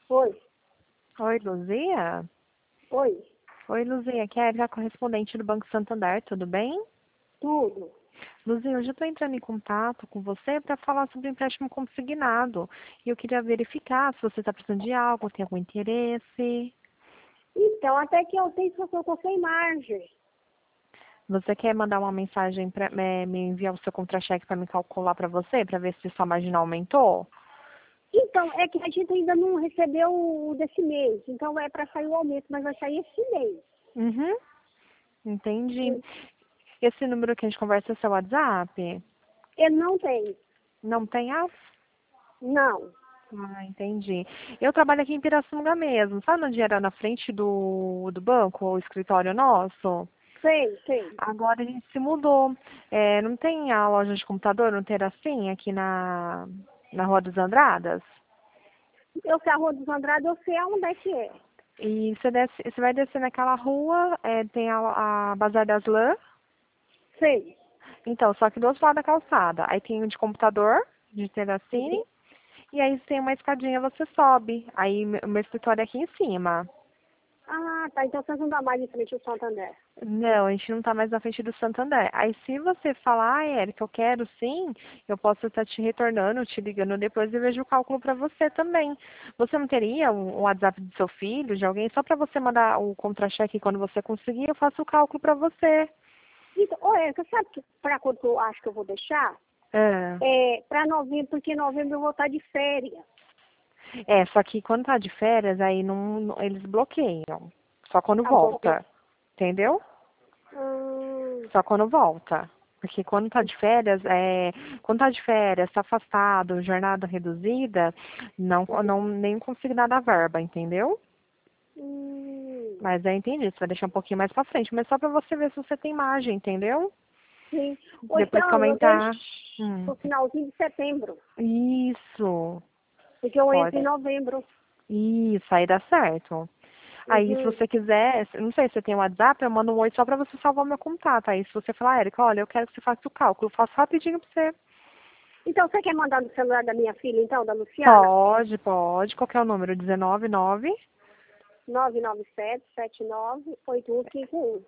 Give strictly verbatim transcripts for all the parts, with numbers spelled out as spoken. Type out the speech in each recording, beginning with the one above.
Oi, Oi, Luzia? oi, Oi, Luzia, aqui é a correspondente do Banco Santander, tudo bem? tudo. Luzia, hoje eu estou entrando em contato com você para falar sobre o empréstimo consignado. E eu queria verificar se você está precisando de algo, tem algum interesse. Então, até que eu tenho que eu tô sem margem. Você quer mandar uma mensagem para me enviar o seu contra-cheque para me calcular para você, para ver se sua margem aumentou? Então, é que a gente ainda não recebeu o desse mês. Então, é para sair o aumento, mas vai sair esse mês. Uhum, entendi. Esse número que a gente conversa é seu WhatsApp? Eu não tenho. Não tem? Ah, Não. Ah, entendi. Eu trabalho aqui em Pirassununga mesmo. Sabe onde era na frente do, do banco, o escritório nosso? Sei, sei. Agora a gente se mudou. É, não tem a loja de computador, não tem assim, aqui na, na Rua dos Andradas? Eu sei a Rua dos Andrade, eu sei aonde é que é. E você, desce, você vai descer naquela rua, é, tem a, a Bazar das Lãs. Sei. Então, só que do outro lado da calçada. Aí tem o de computador, de Terracine, Uhum. e aí tem uma escadinha, você sobe. Aí o meu escritório é aqui em cima. Ah, tá. Então, vocês não dão mais em frente ao Santander. Não, a gente não está mais na frente do Santander. Aí se você falar, ah, Érica, eu quero sim, eu posso estar te retornando, te ligando depois e vejo o cálculo para você também. Você não teria um um WhatsApp do seu filho, de alguém, só para você mandar o contra-cheque quando você conseguir, eu faço o cálculo para você. Então, olha, você sabe que para quando eu acho que eu vou deixar? É. É para novembro, porque em novembro eu vou estar de férias. É, só que quando tá de férias, aí não, não- eles bloqueiam. Só quando Tá bom. volta. Entendeu? Hum, Só quando volta. Porque quando tá de férias, é, quando tá de férias, tá afastado, jornada reduzida, não, não nem consigo dar da verba, entendeu? hum. Mas aí entendi, você vai deixar um pouquinho mais pra frente, mas só pra você ver se você tem margem, entendeu? Sim. Ou Depois que então, eu deixo aumentar. Hum. no finalzinho de setembro, Isso. porque eu entro Pode. em novembro. Isso, aí dá certo. Aí, se Uhum. você quiser, não sei se você tem o WhatsApp, eu mando um oi só pra você salvar o meu contato. Aí, se você falar, Érica, olha, eu quero que você faça o cálculo, eu faço rapidinho pra você. Então, você quer mandar no celular da minha filha, então, da Luciana? Pode, pode. Qual que é o número? dezenove nove. nove nove sete, sete nove, oito um cinco um.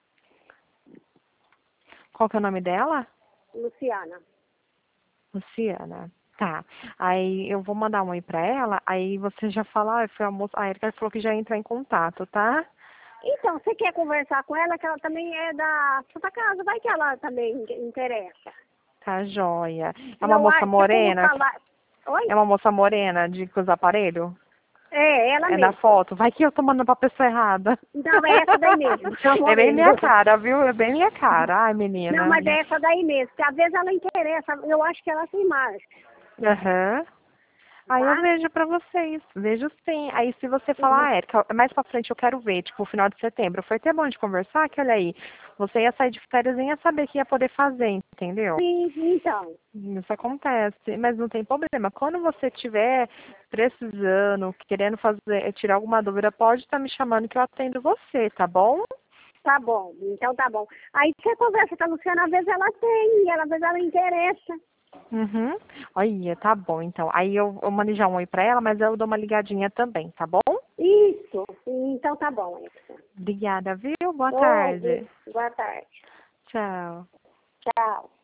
Qual que é o nome dela? Luciana. Luciana. Tá. Aí eu vou mandar um oi pra ela, aí você já fala, ah, foi a moça. A Erika falou que já entra em contato, tá? Então, você quer conversar com ela, que ela também é da Santa Casa, vai que ela também interessa. Tá joia. É uma Eu moça acho que é como morena? falar... Oi? É uma moça morena de com os aparelhos? É, ela É na mesma. foto. Vai que eu tô mandando pra pessoa errada. Não, é essa daí mesmo, a É bem morena. minha cara, viu? É bem minha cara. Ai, Não, menina. mas é essa daí mesmo, que às vezes ela interessa, eu acho que ela tem mais, Aham. Aí eu tá? vejo pra vocês, vejo sim. Aí se você falar, Uhum. ah, Érica, mais pra frente eu quero ver, tipo, final de setembro, foi até bom de conversar, que olha aí, você ia sair de férias e ia saber que ia poder fazer, entendeu? Sim, então, Isso acontece, mas não tem problema. Quando você estiver precisando, querendo fazer, tirar alguma dúvida, pode estar me chamando que eu atendo você, tá bom? tá bom, então tá bom. Aí você conversa com a Luciana, às vezes ela tem, ela, às vezes ela interessa. Uhum. Olha, tá bom, então. Aí eu, eu mando já um oi pra ela, mas eu dou uma ligadinha também, tá bom? Isso, então tá bom, Edson. Obrigada, viu? Boa Ô, tarde. boa tarde. Tchau. Tchau.